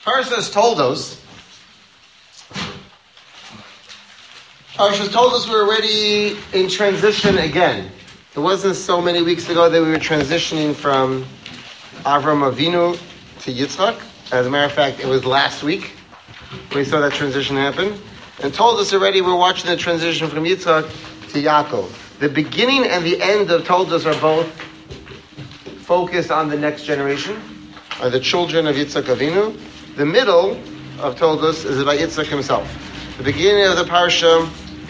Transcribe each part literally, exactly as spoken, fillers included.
Parshas told us, Parshas told us we're already in transition again. It wasn't so many weeks ago that we were transitioning from Avram Avinu to Yitzchak. As a matter of fact, it was last week we saw that transition happen. And told us already we're watching the transition from Yitzchak to Yaakov. The beginning and the end of Toldos are both focused on the next generation, on the children of Yitzchak Avinu. The middle of Toldos is about Yitzchak himself. The beginning of the parsha,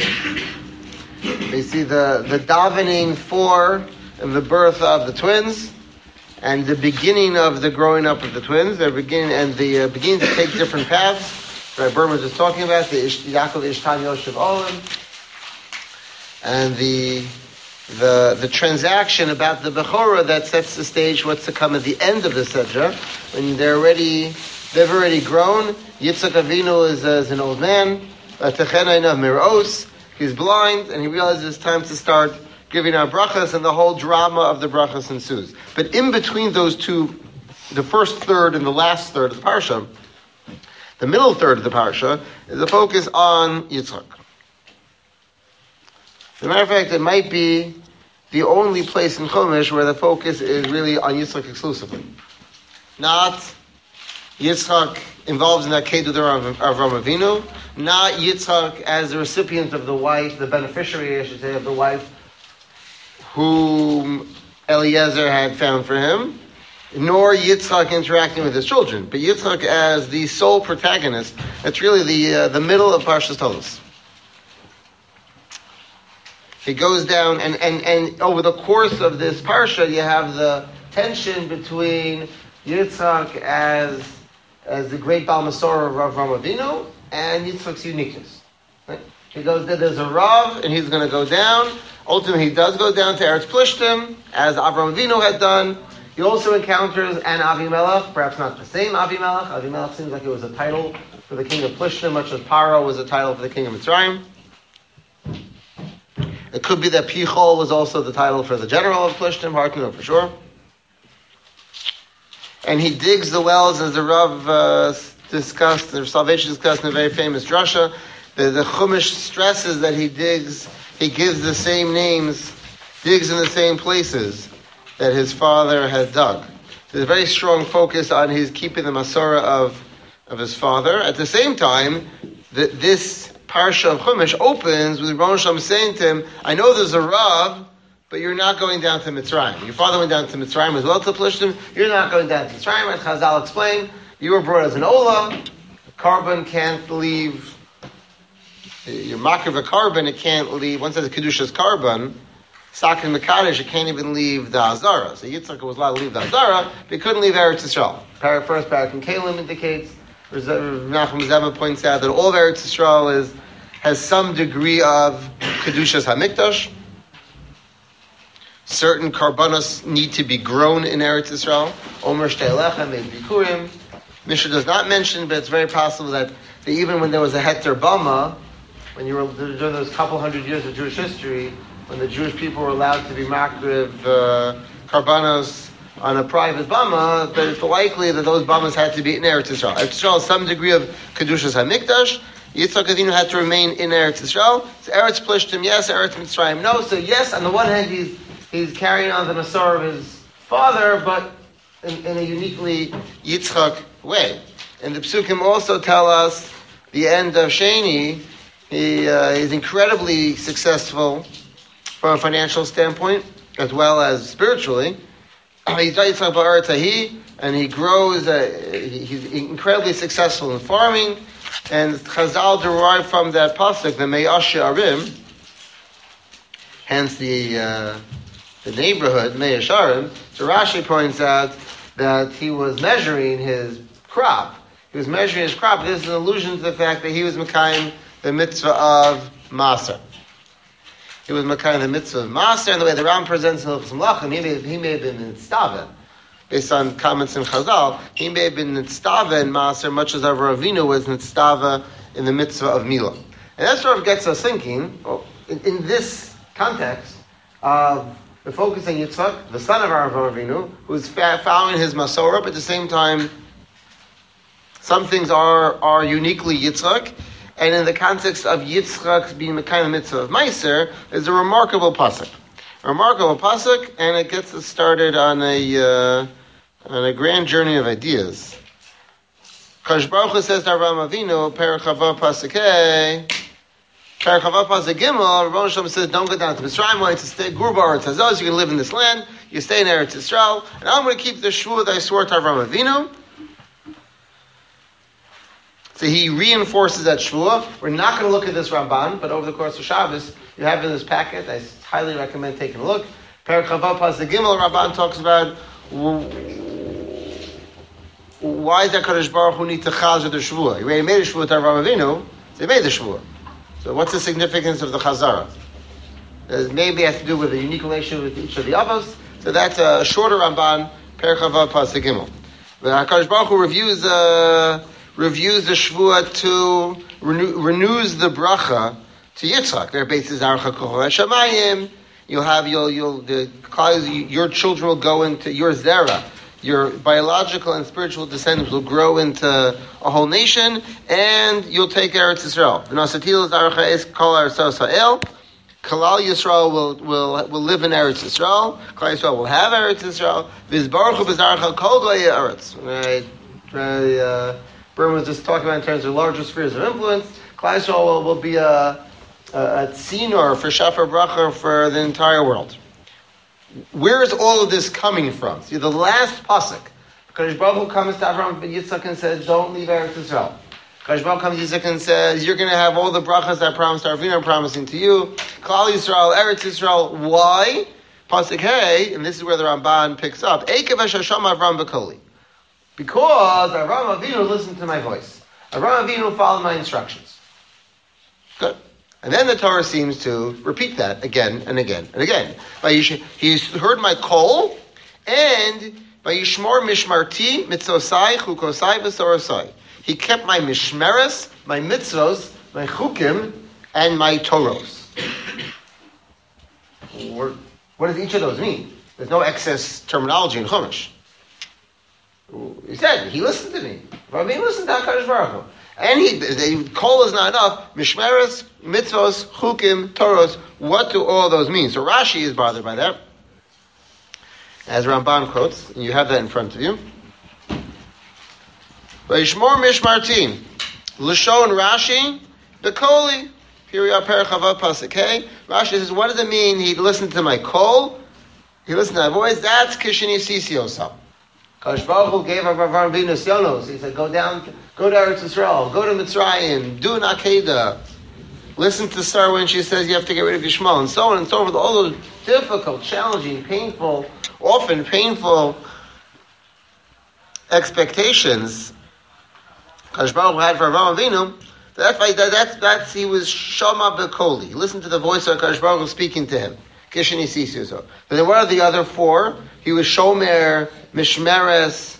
we see the, the davening for the birth of the twins, and the beginning of the growing up of the twins. They're beginning and the uh, beginning to take different paths. Rabbi Berman was just talking about the Ish, Yaakov Ishtan Yoshev Olim, and the the the transaction about the Bechorah that sets the stage what's to come at the end of the Sedra, when they're already they've already grown. Yitzchak Avinu is, uh, is an old man. Techena of Miros, he's blind, and he realizes it's time to start giving out brachas, and the whole drama of the brachas ensues. But in between those two, the first third and the last third of the parsha, the middle third of the parsha is a focus on Yitzchak. As a matter of fact, it might be the only place in Chumash where the focus is really on Yitzchak exclusively. Not Yitzchak involved in that Kedud of Avram Avinu, not Yitzchak as the recipient of the wife, the beneficiary, I should say, of the wife whom Eliezer had found for him, nor Yitzchak interacting with his children, but Yitzchak as the sole protagonist. That's really the uh, the middle of Parshas Toldos. He goes down, and, and, and over the course of this parsha, you have the tension between Yitzchak as as the great Baal Masorah of Avraham Avinu and Yitzchak's uniqueness. Right? He goes there. There's a Rav, and he's going to go down. Ultimately, he does go down to Eretz Plishtim, as Avraham Avinu had done. He also encounters an Avimelech, perhaps not the same Avimelech. Avimelech seems like it was a title for the king of Plishtim, much as Paro was a title for the king of Mitzrayim. It could be that Pichol was also the title for the general of Plishtim, hard to know for sure. And he digs the wells, as the Rav uh, discussed, the Salvation discussed in a very famous drasha. The, the Chumash stresses that he digs, he gives the same names, digs in the same places that his father had dug. There's a very strong focus on his keeping the Masorah of, of his father. At the same time, the, this Parsha of Chumash opens with Ron Shem saying to him, I know there's a Rav, but you're not going down to Mitzrayim. Your father went down to Mitzrayim as well to Plishtim. You're not going down to Mitzrayim. As Chazal explained, you were brought as an Ola. Carbon can't leave. Your makar of a carbon, it can't leave. Once it's a Kedusha's carbon, Sakin Mekadesh, it can't even leave the Hazara. So Yitzchak was allowed to leave the Hazara, but he couldn't leave Eretz Yisrael. Par- first parak in Kalim indicates, Nachum Zema points out that all of Eretz Yisrael is, has some degree of Kedusha's HaMikdash. Certain karbanos need to be grown in Eretz Yisrael. Omer Shtei Lechem and Bikurim. Mishnah does not mention, but it's very possible that, that even when there was a Heter Bama, when you were during those couple hundred years of Jewish history, when the Jewish people were allowed to be makriv uh, karbanos on a private bama, but it's likely that those bamas had to be in Eretz Yisrael. Eretz Yisrael has some degree of Kedushas HaMikdash. Yitzchak Avinu had to remain in Eretz Yisrael. It's Eretz Plishtim, yes. Eretz Mitzrayim, no. So yes, on the one hand, he's he's carrying on the Masorah of his father, but in, in a uniquely Yitzchak way. And the Psukim also tell us the end of Sheni. He uh, is incredibly successful from a financial standpoint, as well as spiritually. He's Yitzchak Ba'aretz Hahi, and he grows, uh, he's incredibly successful in farming, and Chazal derived from that pasuk, the Me'ash Arim, hence the uh, the neighborhood, Me'ash Arim. So Rashi points out that he was measuring his crop. He was measuring his crop. This is an allusion to the fact that he was Mekayim the mitzvah of Maser. He was Mekayim the mitzvah of Maser, and the way the Ram presents in Hilchos Melachim, he may, he may have been Nitztava. Based on comments in Chazal, he may have been Nitztava in Maser, much as Avraham Avinu was Nitztava in the mitzvah of Milah. And that sort of gets us thinking, well, in, in this context of the focus on Yitzchak, the son of Avraham Avinu, who's fa- following his Masorah, but at the same time Some things are, are uniquely Yitzchak, and in the context of Yitzchak being the kind of mitzvah of Meiser, is a remarkable pasuk. A remarkable pasuk, and it gets us started on a uh, on a grand journey of ideas. Kadosh Baruch Hu says to Avraham Avinu, Perek Chava pasuk Hey, Perek Chava pasuk Gimel, Rebbeinu Shalom says, don't go down to Mitzrayim, I want you to stay, Gurba Eretz Hazos, you can live in this land, you stay in Eretz Yisrael, and I'm going to keep the shvua that I swore to Avraham Avinu. So he reinforces that shvua. We're not going to look at this Ramban, but over the course of Shabbos, you have in this packet, I highly recommend taking a look. Perek Chava pasuk Gimel, Ramban talks about why does that Kadosh Baruch Hu need to chazer the shvua? He already made a shvua to Avraham Avinu, so he made the shvua. So what's the significance of the chazara? It maybe has to do with a unique relationship with each of the avos. So that's a shorter Ramban, Perek Chava pasuk Gimel. But Kadosh Baruch Hu reviews uh, reviews the shvua to renew, renews the bracha to Yitzchak. Their base is Archa Kochel Hashamayim. You'll have you'll you'll the your children will go into your zera. Your biological and spiritual descendants will grow into a whole nation, and you'll take Eretz Yisrael. V'nasatil zarcha es kol Eretz Yisrael. Kalal Yisrael will will will live in Eretz Yisrael. Kalal Yisrael will have Eretz Yisrael. V'izbaruchu b'zarcha kol goyei Eretz. Right, right. Uh, Berman was just talking about in terms of larger spheres of influence. Kalal Yisrael will, will be a a, a tzinor for shafar bracha for the entire world. Where is all of this coming from? See, the last pasuk, Kadosh Baruch Hu comes to Avraham ben Yitzchak and says, "Don't leave Eretz Yisrael." Kadosh Baruch Hu comes to Yitzchak and says, "You're going to have all the brachas that I promised Avinu, I'm promising to you." Klal Yisrael, Eretz Yisrael. Why? Pasuk Hey, and this is where the Ramban picks up. Eikev Hasham Avram B'Koli, because Avraham Avinu listened to my voice. Avraham Avinu followed my instructions. Good. And then the Torah seems to repeat that again and again and again. He's heard my call, and by Yishmor Mishmarti, Mitzvosai, Chukosai, V'Sorosai. He kept my Mishmeres, my Mitzvos, my Chukim, and my Toros. What does each of those mean? There's no excess terminology in Chumash. He said, he listened to me. Rabbi listened to HaKadosh Baruch Hu. And he, the call is not enough. Mishmeres, mitzvos, chukim, toros. What do all those mean? So Rashi is bothered by that. As Ramban quotes, and you have that in front of you. Vayishmor mishmartim. Lashon Rashi, Bekoli. Here we are, Perek Chava pasuk Hey. Rashi says, what does it mean? He listened to my call. He listened to my voice. That's Kishini Sisiosam. Kadosh Baruch Hu gave Avraham Avinu Sionos. He said, go down, go to Eretz Yisrael, go to Mitzrayim, do an Akedah. Listen to Sarah when she says you have to get rid of Yishmael, and so on and so forth. All those difficult, challenging, painful, often painful expectations Kadosh Baruch Hu had for Avraham Avinu. That's why that, that's that's he was Shama B'Koli. He listened to the voice of Kadosh Baruch Hu speaking to him. Kishini Sisuso. But then what are the other four? He was Shomer, Mishmeres,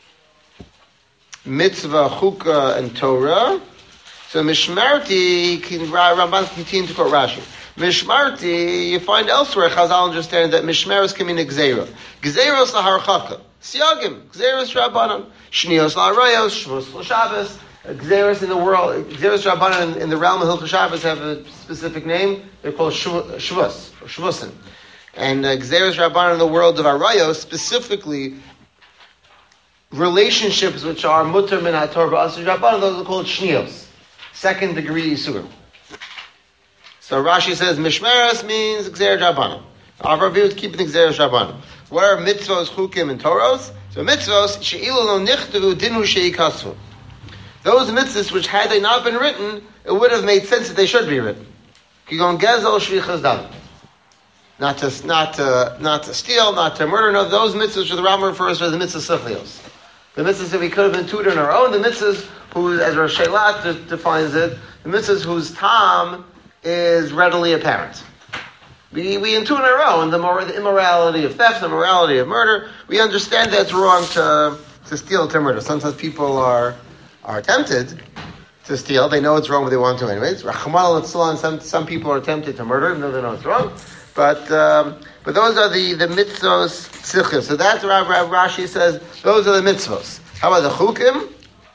Mitzvah, Chukah, and Torah. So Mishmarti, Ramban continues to quote Rashi. Mishmarti, you find elsewhere, Chazal understand that Mishmeres can mean Gzeira. Gzeiros laharchaka. Siagim, Gzeiros Rabbanon. Shnios la'arayos, Shvus l'Shabbos. Gzeiros in the world, Gzeiros Rabbanon in the realm of Hilchos Shabbos have a specific name. They're called Shvus, or Shvusin. And uh, Gzeiros Rabbanon in the world of Arayos, specifically relationships which are Mutter Min HaTorah B'Asur Rabbanon, those are called Shnios. Second degree Yisurim. So Rashi says, Mishmeres means Gzeir Rabbanon. Our view is keeping the Gzeir Rabbanon. What are mitzvos, chukim, and toros? So mitzvos, she'ilu lo nichtavu dinu she'ikasvu. Those mitzvahs which, had they not been written, it would have made sense that they should be written. Kigon gezel shvichas dam. Not to, not to, not to steal, not to murder. No, those mitzvahs which the Rambam refers to as the mitzvahs siflios. The mitzvahs that we could have been tutored on our own. The mitzvahs who, as Rosh Shelat defines it, the mitzvahs whose tam is readily apparent. We we intuit on our own the, more, the immorality of theft, the morality of murder. We understand that it's wrong to to steal, to murder. Sometimes people are are tempted to steal. They know it's wrong, but they want to anyways. Rachman al some some people are tempted to murder, even though they know it's wrong. But um, but those are the the mitzvos tzilchos. So that's what Rashi says. Those are the mitzvos. How about the chukim?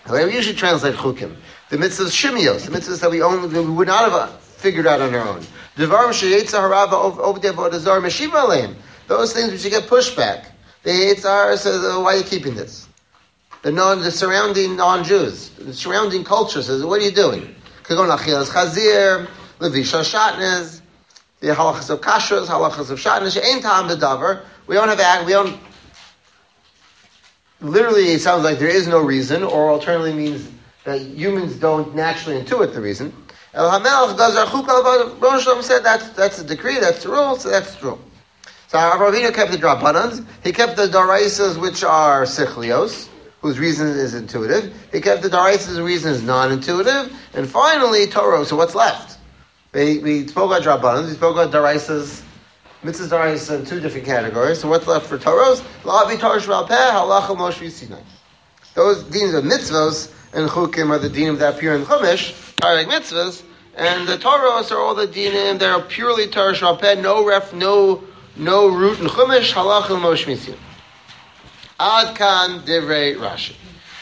We usually translate chukim. The mitzvahs shimios, the mitzvahs that we only that we would not have figured out on our own. Devarim sheyetza harava ovdei vodazar meshiva aleim. Those things which you get pushback. The Yitzhar says, oh, why are you keeping this? The non, the surrounding non-Jews, the surrounding culture says, what are you doing? Kagon achilas chazir, levisha shatnez, the halachas of kashrus, halachas of shatnez. She'ein ta'am b'davar. We don't have we don't. Literally, it sounds like there is no reason, or alternatively means that humans don't naturally intuit the reason. El HaMelech does our chukah. Rosh Hashanah said that's that's the decree, that's the rule, so that's true. So Avraham Avinu kept the drabanans. He kept the daraisas, which are sichlios, whose reason is intuitive. He kept the daraisas, whose reason is non-intuitive. And finally, Torah. So what's left? We, we spoke about drabanans. We spoke about daraisas. Mitzvahs daraisas in two different categories. So what's left for Torahs? La'avi Torah sh'val peh, halacha Moshe Sinai. Those deans of mitzvahs and chukim are the din that appear in Chumash, Tarek mitzvahs, and the Torahs are all the dinim that are purely Torah sh'val peh, no ref, no no root in Chumash, halacha Moshe Sinai. Ad kan divrei Rashi.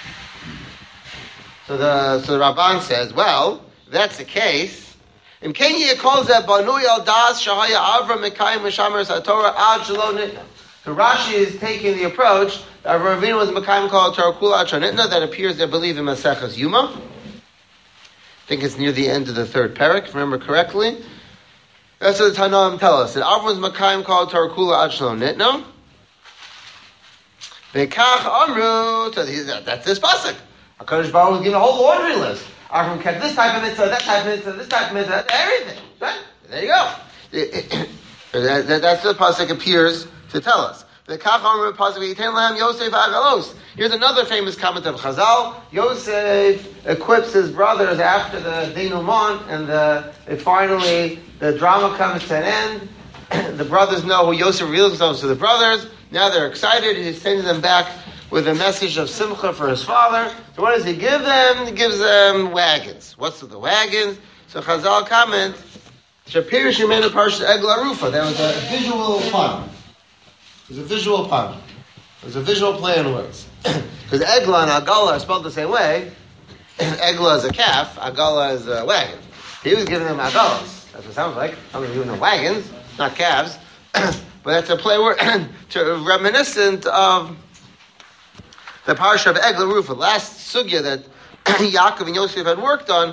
So the so the Ramban says, well, if that's the case. In Kenya calls that Banui al Das Shahaya Avram Mekayim Mishamer Satorah Ad Shelo Nitna. So Rashi is taking the approach that Avraham Avinu was Mekayim called Torah Kula Ad Nitna that appears, I believe, in Maseches Yuma. I think it's near the end of the third parak, if I remember correctly. That's what the Tanaim tell us. That Avram was Mekayim called Torah Kula Ad Shelo Nitna. Bekach Amru. So that's this pasuk. HaKadosh Baruch was giving a whole laundry list. Avram kept this type of mitzvah, that type of mitzvah, this type of mitzvah, everything. Right? There you go. that, that, that's what the pasuk appears to tell us. The Kachar pasuk Yitain Lahem Yosef Agalos. Here's another famous comment of Chazal. Yosef equips his brothers after the denouement, and the it finally the drama comes to an end. The brothers know who Yosef reveals himself to the brothers. Now they're excited. He sends them back with a message of simcha for his father. So what does he give them? He gives them wagons. What's with the wagons? So Chazal comment, Shapir Shemena Parshas Egla Rufa. There was a visual pun. There's a visual pun. There's a visual play on words. Because Egla and Agala are spelled the same way. Egla is a calf, Agala is a wagon. He was giving them Agalas. That's what it sounds like. I'm giving them wagons, not calves. But that's a play word to reminiscent of the parsha of Egla Rufa, last sugya that Yaakov and Yosef had worked on.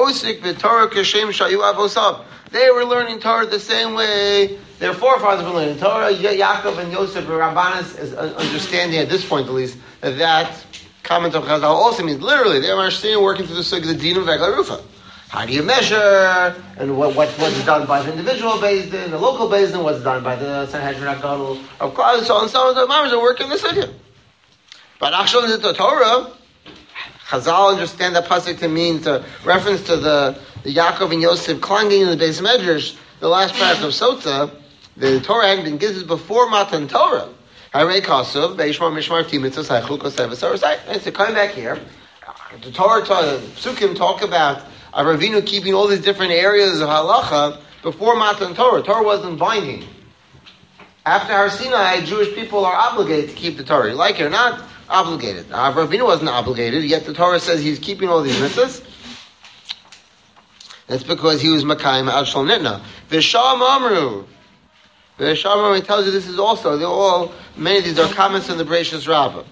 They were learning Torah the same way their forefathers were learning Torah. Yaakov and Yosef and Rabbanis is understanding at this point at least that that comment of Chazal also means literally they were understanding working through the sugya the din of Egla Rufa. How do you measure? And what, what what's done by the individual Beis Din, the local Beis Din, what's done by the Sanhedrin Gadol, of course, so on and so on. The Mama's are working the sugya. But actually, the Torah, Chazal understand that pasuk to mean to reference to the, the Yaakov and Yosef clanging in the Beis Medrash, the last parak of Sota. The Torah hadn't been given before Matan Torah. Harei Kasav, Beishmar Mishmar Timitzah Saichul Kosev Sarasai. So coming back here, the Torah, the Psukim talk about Avraham Avinu keeping all these different areas of halacha before Matan Torah. Torah wasn't binding. After Har Sinai, Jewish people are obligated to keep the Torah. You like it or not? Obligated. Avraham Avinu wasn't obligated, yet the Torah says he's keeping all these mitzvahs. That's because he was Makayim Ad Shel Nitna. V'sham Amru. V'sham Amru, he tells you this is also, they're all, many of these are comments in the Bereishis Rabbah.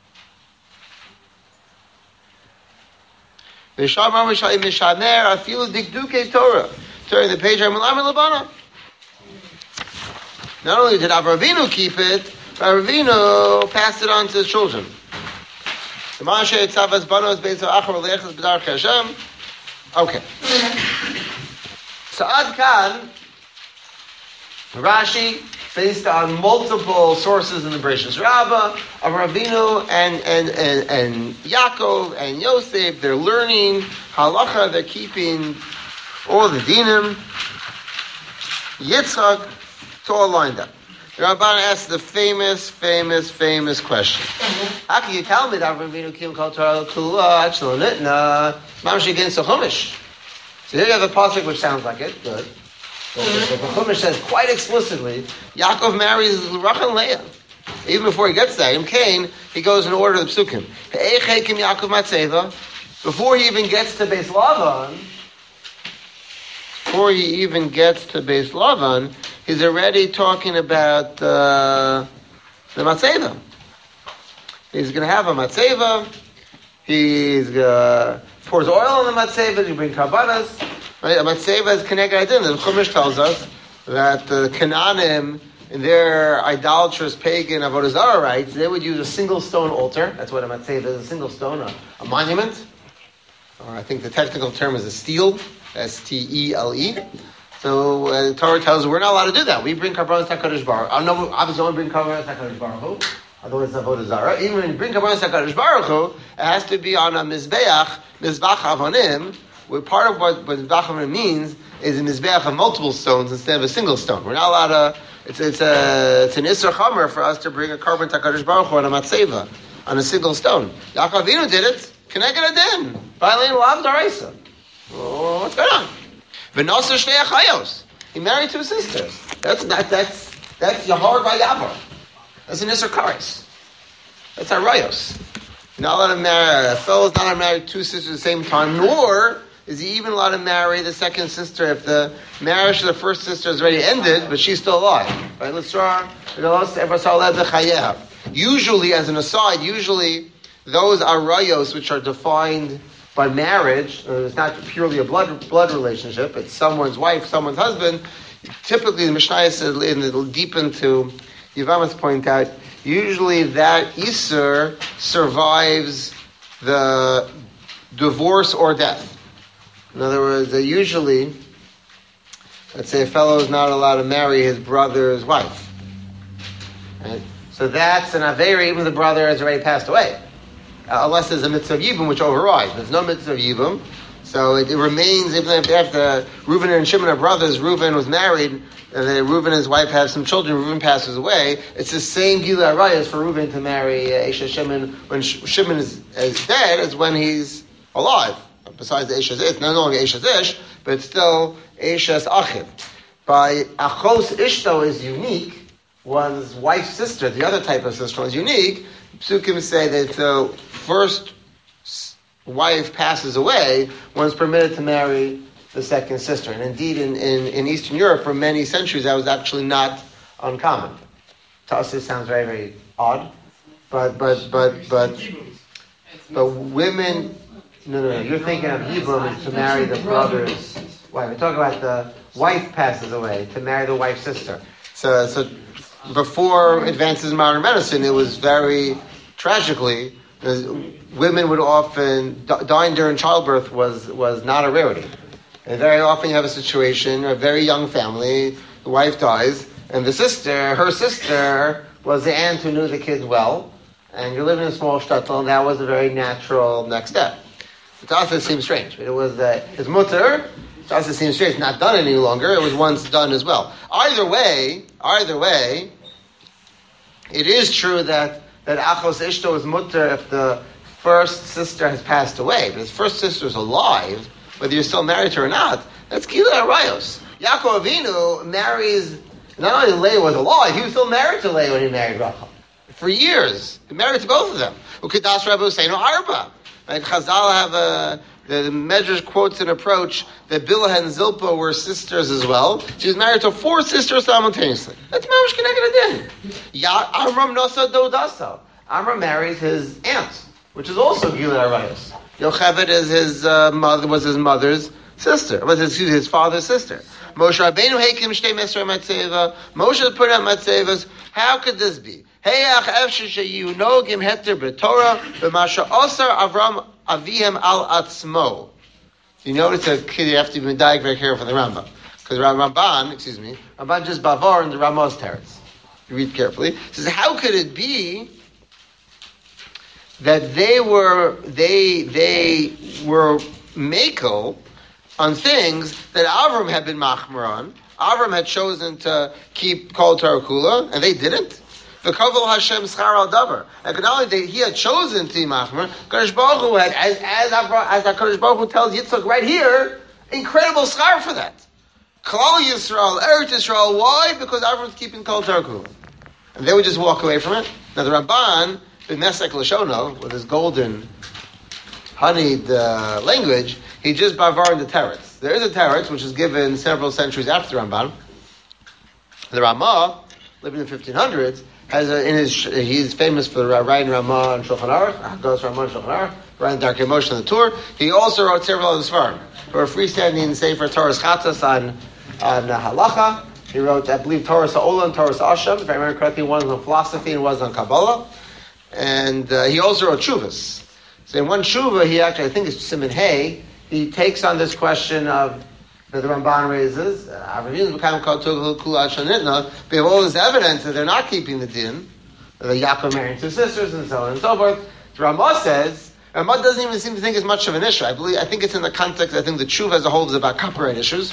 V'sham Amru Shai Mishaner Afilu Dikduke Torah. Turn the page, I'm Alamar Labana. Not only did Avraham Avinu keep it, but Avraham Avinu passed it on to his children. Okay. So Ad Kan, Rashi, based on multiple sources in the Bereishis Rabbah, Avraham Avinu and, and, and, and Yaakov and Yosef, they're learning halacha, they're keeping all the dinim. Yitzchak, it's all lined up. The Ramban asked the famous, famous, famous question. How can you tell me that Avraham Avinu came called Torah Kula Ad Shel Nitna Mamash against the Chumash? So here you have a pasuk which sounds like it. Good. But the Chumash says quite explicitly, Yaakov marries Rachel and Leah. Even before he gets that, Im Kain, he goes in order of the psukim. Before he even gets to Beis Lavan, before he even gets to Beis Lavan, he's already talking about uh, the matzeva. He's going to have a matzeva. He's uh, pours oil on the matzeva. He brings karbanas. Right? A matzeva is connected identity. The Chumash tells us that the Canaanim, in their idolatrous pagan avodah zarah rites, they would use a single stone altar. That's what a matzeva is, a single stone, a, a monument. Or I think the technical term is a stele, S T E L E. So uh, the Torah tells us we're not allowed to do that. We bring karbanos HaKadosh Baruch Hu. I know, obviously, don't bring karbanos HaKadosh Baruch Hu. Otherwise, it's avodah zarah. Even when you bring karbanos HaKadosh Baruch Hu, it has to be on a mizbeach, mizbach avonim. Where part of what, what mizbach avonim means is a mizbeach of multiple stones instead of a single stone. We're not allowed to. It's it's a it's an isra chamer for us to bring a karban HaKadosh Baruch Hu on a matzeva on a single stone. Yaakov Avinu did it. Connected adin, violating the law of Daraisa. Oh, what's going on? V'nosar shnei achayos. He married two sisters. That's that. That's that's Yahar Vayavar. That's an Isser Kares. That's Arayos. Not allowed to marry. A fellow's not allowed to marry two sisters at the same time. Nor is he even allowed to marry the second sister if the marriage to the first sister has already ended, but she's still alive. Right? Let's try. Usually, as an aside, usually. Those arayos which are defined by marriage, uh, it's not purely a blood blood relationship, it's someone's wife, someone's husband. Typically, the Mishnah says, in the deep into Yevamos point out, usually that Isser survives the divorce or death. In other words, they usually, let's say a fellow is not allowed to marry his brother's wife. Right? So that's an Aveira, even if the brother has already passed away. Uh, unless there's a mitzvah of Yibum which overrides. There's no mitzvah of Yibum. So it, it remains, even if after Reuven and Shimon are brothers, Reuven was married, and then Reuven and his wife have some children, Reuven passes away, it's the same Gila Arayos for Reuven to marry uh, Esha Shimon when Sh- Shimon is, is dead as when he's alive. Besides the Esha's Ish, no longer Esha's Ish, but it's still Esha's Achiv. By Achos Ishto is unique, one's wife's sister, the other type of sister is unique. Psukim say that the first wife passes away, one's permitted to marry the second sister. And indeed, in, in, in Eastern Europe, for many centuries, that was actually not uncommon. To us, it sounds very, very odd. But, but, but, but, but women, no, no, no, you're thinking of Yibum is to marry the brother's wife. We're talking about the wife passes away, to marry the wife's sister. So, so before advances in modern medicine, it was very tragically, women would often, dying during childbirth was, was not a rarity. And very often you have a situation, a very young family, the wife dies, and the sister, her sister, was the aunt who knew the kids well, and you're living in a small shtetl, and that was a very natural next step. To us it seems strange, but it was, uh, it's mutter. To us it seems strange, it's not done any longer, it was once done as well. Either way, either way, it is true that, that Achos Ishto is mutter if the first sister has passed away, but his first sister is alive, whether you're still married to her or not, that's Gila Arayos. Yaakov Avinu marries, not only Leah was alive, he was still married to Leah when he married Rachel. For years. He married to both of them. Ukedas Rabbi Hussein Arba. Right? Chazal have a, the, the Medrash quotes an approach that Bilhah and Zilpah were sisters as well. She was married to four sisters simultaneously. That's Mamash Keneged Adin. Ya Amram Nosa Dodasa. Amram marries his aunt, which is also Gila Arayos. Yocheved is his uh, mother, was his mother's sister, was his, his father's sister. Moshe Rabbeinu Heikim Shtei Mesra Matzeva. Moshe put out Matzevas. How could this be? Heyach Efshe Sheyu Nogim Heter B'Torah B'Masha Osar Avram Avihem Al Atzmo. You notice that you have to be medayik very careful for the Rambam, because Ramban, excuse me, Ramban just bavar in the Ramos teretz. You read carefully. It says, how could it be that they were they they were makel on things that Avram had been machmer on? Avram had chosen to keep Kol Torah Kula, and they didn't. V'kavel Hashem schar al davar. And not only they, he had chosen to be machmer, Kadosh Baruch Hu had, as as Avram, as Kadosh Baruch Hu tells Yitzchak right here, incredible schar for that. Klal Yisrael, Eretz Yisrael. Why? Because Avram's keeping Kol Torah Kula. and they would just walk away from it. Now the Ramban, the Mesek Lashono, with his golden honeyed uh, language, he just bavar in the teretz. There is a teretz which is given several centuries after the Ramban. The Ramah, living in the fifteen hundreds, has a, in his he's famous for writing Ramah and Shulchan Aruch, goes Ramah and Shulchan Aruch, writing Darkei Moshe on the tour. He also wrote several other svarim. For a freestanding Sefer Torah's Chatzos on on uh, halacha. He wrote, I believe, Torah's Ha'olah and Torah's Asham. If I remember correctly, one was on philosophy and one was on Kabbalah. And uh, he also wrote Shuvas. So in one Shuva, he actually, I think it's Siman Hay, he takes on this question of that the Ramban raises. We have all this evidence that they're not keeping the din. The Yaakov marrying two sisters and so on and so forth. So Ramah says, Ramah doesn't even seem to think it's much of an issue. I believe, I think it's in the context, I think the Tshuva as a whole is about copyright issues.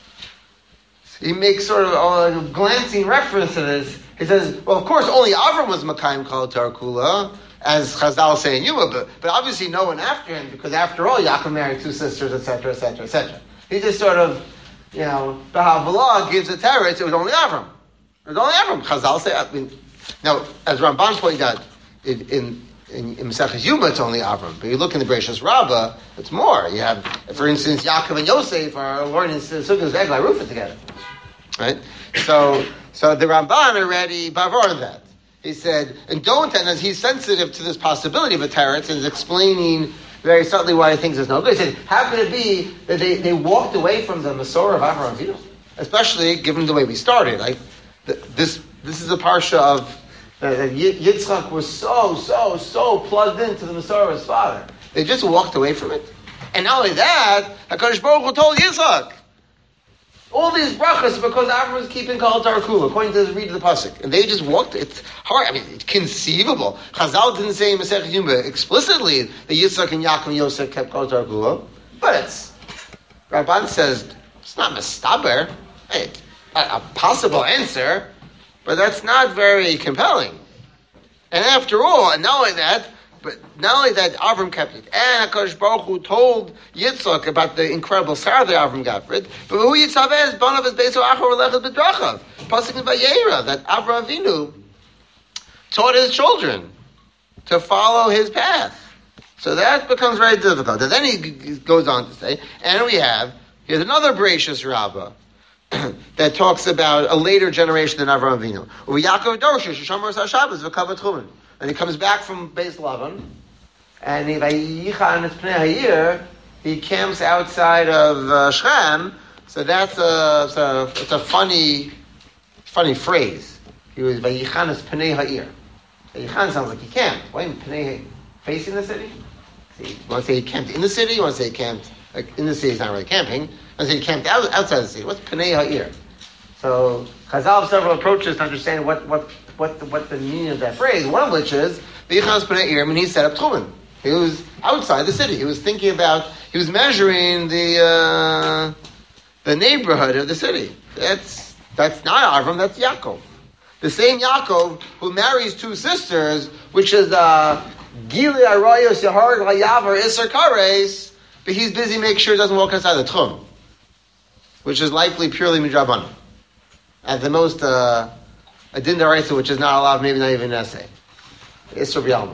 He makes sort of a glancing reference to this. He says, well, of course, only Avram was Makayim Kol Torah Kula, as Chazal say in Yuma, but, but obviously no one after him, because after all, Yaakov married two sisters, et cetera, et cetera, et cetera. He just sort of, you know, Bahavala gives a teretz, it was only Avram. It was only Avram. Chazal say, I mean, now, as Ramban pointed out, in, in, in, in Maseches Yuma, it's only Avram. But you look in the Bereshis Rabbah, it's more. You have, for instance, Yaakov and Yosef are learning Sukkot Eglah Rufa together. Right? So, so the Ramban already bavar that. He said, and don't, and as he's sensitive to this possibility of a teretz and is explaining very subtly why he thinks it's no good. He said, how could it be that they, they walked away from the Masorah of Avraham Avinu? Especially given the way we started. Like, the, this this is a parsha of uh, that Yitzchak was so, so, so plugged into the Masorah of his father. They just walked away from it. And not only that, HaKadosh Baruch Hu told Yitzchak, all these brachas because Avram was keeping Kol Torah Kula, according to the read of the pasuk, and they just walked. It's hard. I mean, it's conceivable. Chazal didn't say in Masechet Yuma explicitly that Yitzchak and Yaakov and Yosef kept Kol Torah Kula, but it's Ramban says it's not mistaber. It's a, a possible answer, but that's not very compelling. And after all, and not only that. But not only that, Avram kept it, and HaKadosh Baruch Hu told Yitzchak about the incredible Sarah that Avram got for it. But who Yitzchak is, Bonav is Beiso Achor Elechet B'Drachav. Pasuk in Vayera that Avram Avinu taught his children to follow his path. So that becomes very difficult. And then he goes on to say, and we have here's another Bereshis Rabbah that talks about a later generation than Avram Avinu. Yaakov Dorsha Sheshamar Shabbos V'Kavat Chumin. And he comes back from Beis Lavan, and he he camps outside of uh, Shechem. So that's a, it's a it's a funny funny phrase. He was Vayichanes Pnei Ha'ir. Vayichan sounds like he camped. Why Pnei facing the city? See, you want to say he camped in the city? You want to say he camped like in the city? It's not really camping. You want to say he camped out, outside the city? What's Pnei Ha'ir? So Chazal have several approaches to understand what what. What the, what the meaning of that phrase, one of which is, V'yichanas Pnei Ha'ir, I mean, he set up Tchumen. He was outside the city. He was thinking about, he was measuring the uh, the neighborhood of the city. That's that's not Avram, that's Yaakov. The same Yaakov who marries two sisters, which is uh, Gili Arayos Yahar Layavar Isser Kares, but he's busy making sure he doesn't walk outside the Tchum, which is likely purely Midrabanan. At the most, uh, a din d'oraisa, which is not allowed, maybe not even an essay. Isser b'yalma.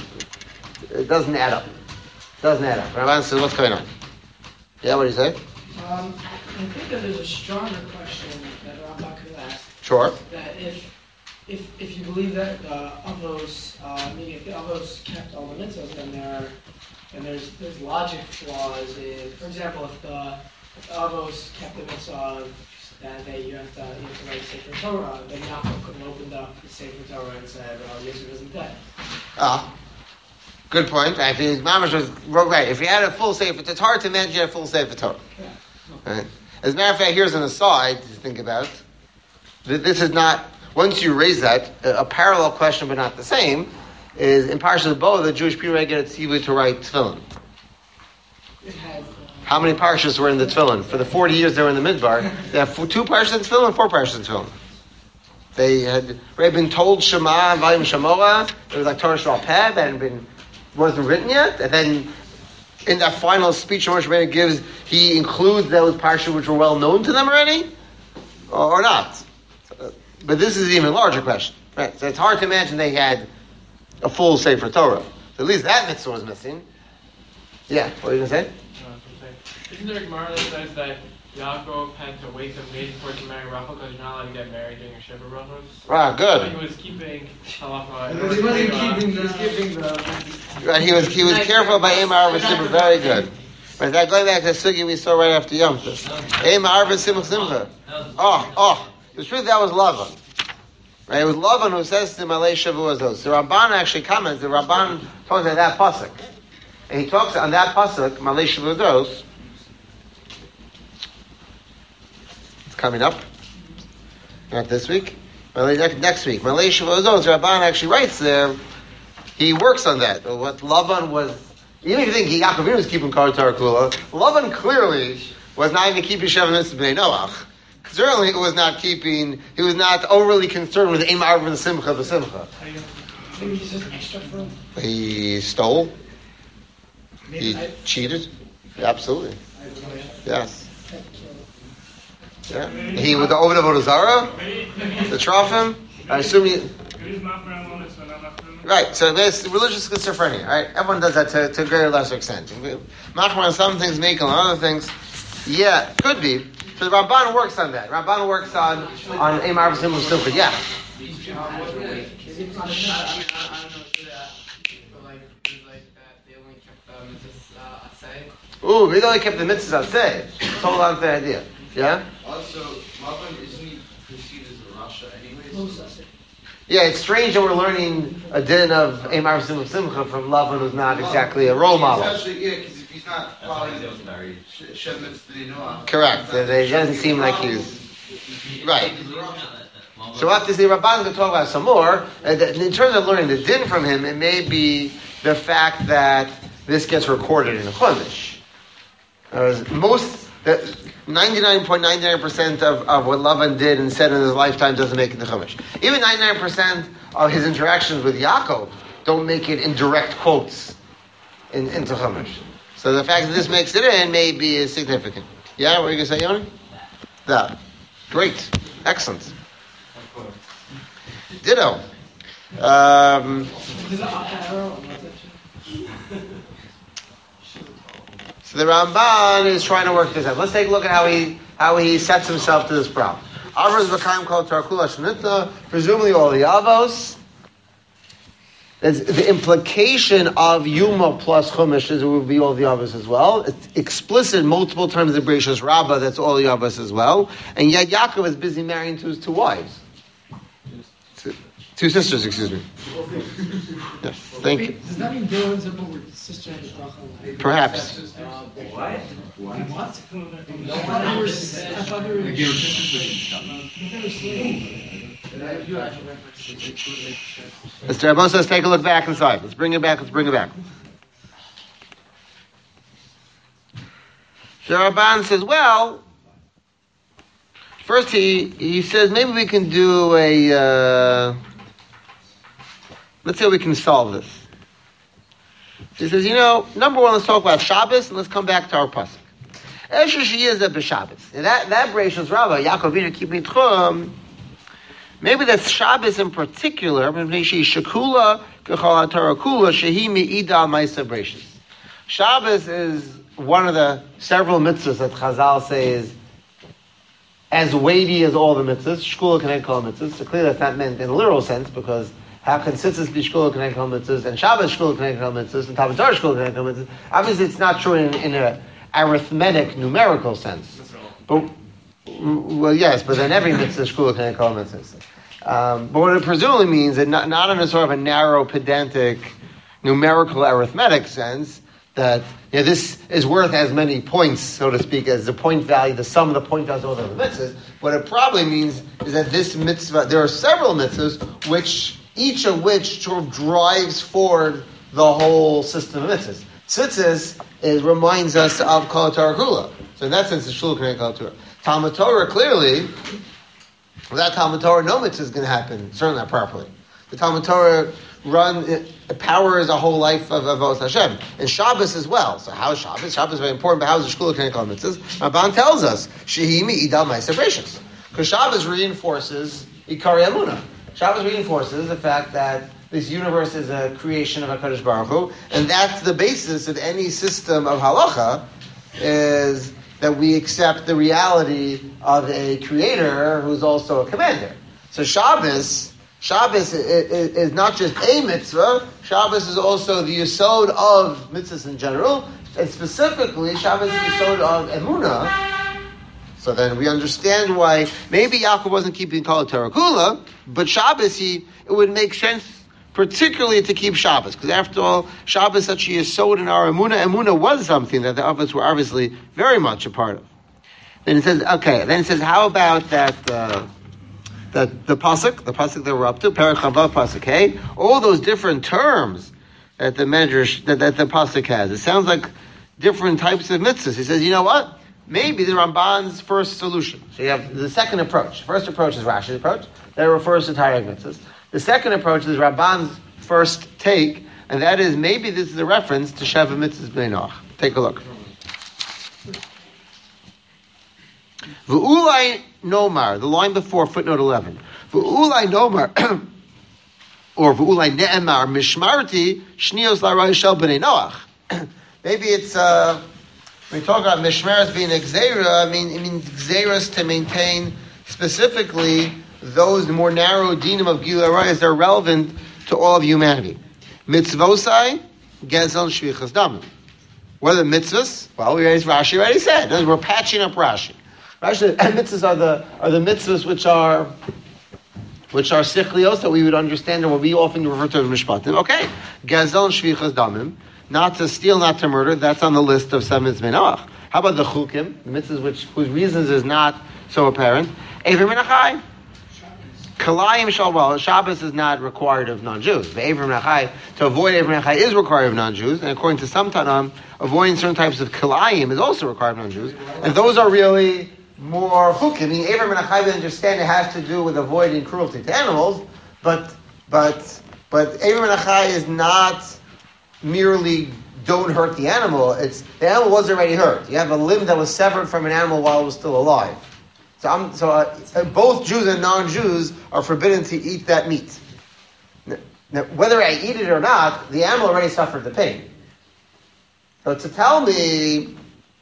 It doesn't add up. It doesn't add up. Rabban says, what's going on? Yeah, what do you say? Um, I think that there's a stronger question that Rabban could ask. Sure. That if if if you believe that the Avos, uh, meaning if the Avos kept all the mitzvahs, then there are, then there's there's logic flaws in, for example, if the, if the Avos kept the mitzvah that day you have to, you have to write Sefer Torah, then Yaakov could have opened up the Sefer Torah and said, well, Yosef isn't dead. Ah, good point. If his mamash was right, if he had a full Sefer, it's hard to imagine a full Sefer Torah. Yeah. Right. As a matter of fact, here's an aside to think about. This is not, once you raise that, a parallel question but not the same, is in Parshas Bo, the Jewish people get a tzivui to write tefillin. It had, How many parshas were in the tefillin? For the forty years they were in the Midbar, they have two parshas in tefillin, four parshas in tefillin. They had already been told Shema, Vayim Shemoah. It was like Torah Shal Peh, that hadn't been, wasn't written yet. And then in that final speech Moshe Rabbeinu gives, he includes those parshas which were well known to them already, or, or not. So, but this is an even larger question. Right. So it's hard to imagine they had a full Sefer Torah. So at least that mitzvah was missing. Yeah, what are you going to say? No, Isn't there a Gemara that says that Yaakov had to wait some days before to marry Rachel because you're not allowed to get married during your Shiva brachos? Right, good. So he was keeping halacha. Because he wasn't keeping the, keeping the. Right, he was he was careful about Eimar V'Simcha. Very good. Right, that going back to the sugi we saw right after Yom Tov. Eimar V'Simcha Simcha. Oh, oh, the truth that was Lavan. Right, it was Lavan who says to him, "Alei Shavuos." The Ramban actually comments. The Ramban talks about that pasuk, and he talks on that pasuk, "Alei Shavuos." It's coming up, not this week, next week. Malei Shavuos. Ramban actually writes there. He works on that. What Lavan was, even if you think Yaakov Avinu was keeping Kar Torah Kula, Lavan clearly was not even keeping Sheva Mitzvah B'nai Noach. Certainly, it was not keeping. He was not overly concerned with Eim Arv and Simcha B'Simcha. Maybe he's just extra for him. He stole. Maybe He I- cheated. Absolutely. Yes. Yeah. He with the Oved Avodah Zarah, the Trofim. I assume he. Right, so there's religious schizophrenia, right? Everyone does that to, to a greater or lesser extent. Machmir on some things, Mekel on other things. Yeah, could be. So the Ramban works on that. Ramban works on on Eimar V'Simcha Simcha. Yeah. Ooh, we only kept the mitzvahs asay. It's a whole other idea. Yeah. Also, Lavan isn't he perceived as a Rasha anyways? Yeah, it's strange that we're learning a din of Eimar V'Simcha Simcha from Lavan, who's not exactly a role model. Especially, yeah, because if he's not following Shem Mitzvah Noah. Correct. It it doesn't seem like he's right. So we'll have to see. Rabban's going to talk about some more. Uh, In terms of learning the din from him, it may be the fact that this gets recorded in the Chumash. Uh, most, ninety-nine point nine nine percent of, of what Lavan did and said in his lifetime doesn't make it in the Chumash. Even ninety-nine percent of his interactions with Yaakov don't make it in direct quotes in, into Chumash. So the fact that this makes it in may be significant. Yeah, what are you going to say, Yoni? That. Great. Excellent. Ditto. Um, so the Ramban is trying to work this out. Let's take a look at how he how he sets himself to this problem. Avos v'kaim kol Torah kula shenitna, presumably all the avos. There's the implication of Yuma plus Chumash is it would be all the avos as well. It's explicit multiple times in Bereshis Rabbah that's all the avos as well. And yet Yaakov is busy marrying two, two wives. Two, two sisters, excuse me. Yes, thank you. Does that mean Bill ends up with sister and Rachel? Perhaps. What? What? I thought they were. I thought they were. I thought they were slaves. Mister Rabban says, take a look back inside. Let's bring it back. Let's bring it back. The Rabban says, well, first he he says maybe we can do a. Uh, let's see how we can solve this. He says, you know, number one, let's talk about Shabbos, and let's come back to our pasuk. Esher sheyizeh b'Shabbos. And that that Bereshis Rabbah, Yaakov Avinu keeping tchum. Maybe that's Shabbos in particular. Shabbos is one of the several mitzvahs that Chazal say is as weighty as all the mitzvahs. Shkula K'nei Kol mitzvahs. So clearly that's not meant in a literal sense, because how can tzitzis be Shkula K'nei Kol mitzvahs and Shabbos Shkula K'nei Kol mitzvahs and Talmud Torah Shkula K'nei Kol mitzvahs? Obviously, it's not true in, in an arithmetic, numerical sense. But well, yes, but then every mitzvah is Shkula K'nei Kol mitzvahs. Um, but what it presumably means, that not, not in a sort of a narrow, pedantic, numerical, arithmetic sense, that you know, this is worth as many points, so to speak, as the point value, the sum of the point values of all the other mitzvahs. What it probably means is that this mitzvah, there are several mitzvahs, which each of which sort of drives forward the whole system of mitzvahs. Tzitzis it reminds us of Kol Torah Kula. So in that sense, it's Shul K'nei Kol Torah. Talmud Torah, clearly, without Talmud Torah, no mitzvah is going to happen, certainly not properly. The Talmud Torah run, it, it powers a whole life of Avos Hashem. And Shabbos as well. So how is Shabbos? Shabbos is very important, but how is the Shkula K'nei Kol mitzvahs? Ramban tells us, Shehi mi'idal ma'aser Bereshis. Because Shabbos reinforces Ikari Emunah. Shabbos reinforces the fact that this universe is a creation of HaKadosh Baruch Hu, and that's the basis of any system of halacha, is that we accept the reality of a creator who's also a commander. So Shabbos, Shabbos is, is not just a mitzvah, Shabbos is also the yesod of mitzvahs in general, and specifically Shabbos is the yesod of emunah. So then we understand why maybe Yaakov wasn't keeping Kol Terakula, but Shabbos, he, it would make sense particularly to keep Shabbos, because after all, Shabbos such a yesod in our emunah. Emunah was something that the others were obviously very much a part of. Then it says, okay, then it says, how about that, uh, that the pasuk, the pasuk that we're up to, Perek Chavav pasuk Hey, all those different terms that the medrash, that, that the pasuk has. It sounds like different types of mitzvahs. He says, you know what? Maybe the Ramban's first solution. So you have the second approach. First approach is Rashi's approach. That refers to Taryag mitzvahs. The second approach is Ramban's first take, and that is maybe this is a reference to Sheva mitzvahs b'nei Noach. Take a look. V'ulai nomar, the line before footnote eleven. V'ulai nomar, or v'ulai ne'emar mishmarti shnios la'roi shel b'nei Noach. Maybe it's, uh, when we talk about mishmeres being exera, I mean, it means exeras to maintain specifically those more narrow dinim of Gilui Arayos that are relevant to all of humanity. Mitzvosai, gezel shvichas damim. What are the mitzvahs? Well, we already, Rashi already said. We're patching up Rashi. Rashi, mitzvahs are the are the mitzvahs which are which are sichlios that we would understand and what we often refer to as mishpatim. Okay, gezel and shvichas damim. Not to steal, not to murder. That's on the list of seven mitzvahs menach. How about the chukim, the mitzvahs which whose reasons is not so apparent? Eivim menachai. Kalayim shalwal. Shabbos is not required of non-Jews. The Eivim menachai, to avoid Eivim menachai is required of non-Jews, and according to some Tanam, avoiding certain types of kalayim is also required of non-Jews, and those are really more chukim. I mean, Eivim menachai, we understand it has to do with avoiding cruelty to animals, but but but Eivim menachai is not merely don't hurt the animal. It's the animal was already hurt. You have a limb that was severed from an animal while it was still alive. So, I'm, so uh, both Jews and non-Jews are forbidden to eat that meat. Now, whether I eat it or not, the animal already suffered the pain. So to tell me,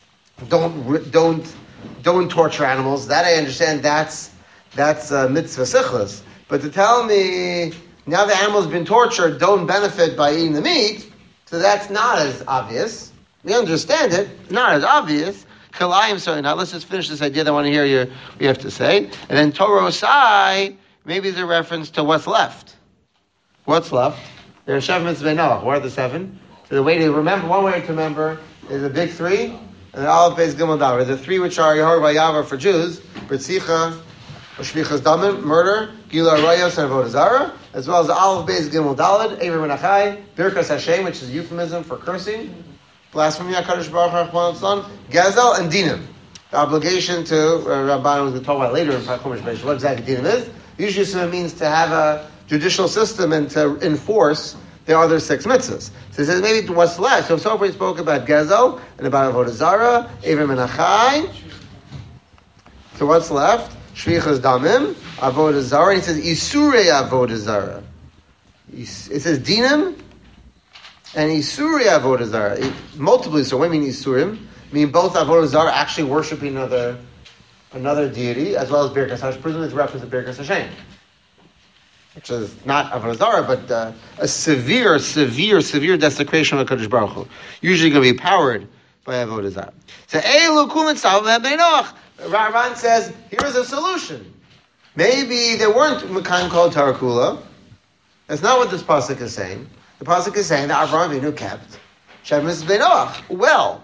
don't don't don't torture animals, that I understand. That's that's uh, mitzvah sichlas. But to tell me now the animal's been tortured, don't benefit by eating the meat. So that's not as obvious. We understand it, not as obvious. Kalayim, sorry, now let's just finish this idea that I want to hear you, we have to say. And then Torah Osai, maybe is a reference to what's left. What's left? There are seven mitzvahs Noach. What are the seven? So the way to remember, one way to remember is the big three, and the Aleph Beis Gimel Davar. The three which are Yahor Vayavar for Jews, B'tzicha, Shvichas Damim, murder, Gilui Arayos, and Avodah Zarah, as well as the Aleph Beis Gimel Daled, Eivim menachai, Birkas Hashem, which is a euphemism for cursing, blasphemy HaKadosh Baruch Hu, Son, Gezel, and Dinim. The obligation to, uh, Rabban was going to talk about later in Chumash Beis, what exactly Dinim is. Usually it means to have a judicial system and to enforce the other six mitzvahs. So he says maybe what's left. So so far he spoke about Gezel and about Avodah Zarah, Eivim menachai. So what's left? Shvichas Damim, Avodah Zarah. He says Isurei Avodah Zarah. It says Dinim and Isurei Avodah Zarah. Multiple Isurim. What do you mean Isurim? I mean both Avodah Zarah actually worshiping another another deity as well as Birkas Hashem. Presumably it's a reference to Birkas Hashem, which is not Avodah Zarah, but uh, a severe, severe, severe desecration of HaKadosh Baruch Hu. Usually going to be powered by Avodah Zarah. So Eilu Kulim Tzaveh Bnei Noach. Ramban says, here's a solution. Maybe there weren't Mekayim called Tarakula. That's not what this pasuk is saying. The pasuk is saying that Avraham Avinu kept Sheva mitzvahs bnei Noach. Well,